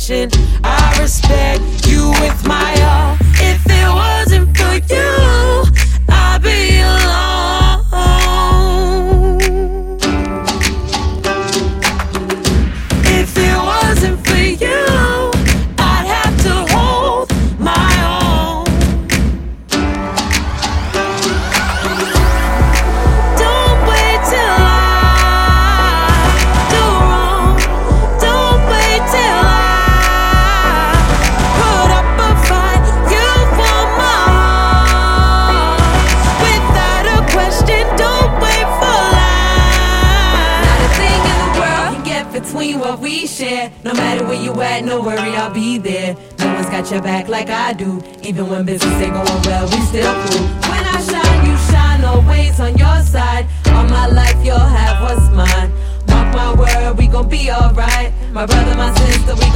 passion. I respect you with my all. If it wasn't for you, I'd be alone. If it wasn't for you, I'd have to hold my own. Don't wait till I do wrong. Don't wait till I put up a fight. You want my heart without a question. Don't wait for life. Not a thing in the world can get between what we share. No matter where you at, no worry, I'll be there. No one's got your back like I do. Even when business ain't going well, we still cool. When I shine, you shine, always on your side. All my life, you'll have what's mine. Mark my word, we gon' be alright. My brother, my sister, we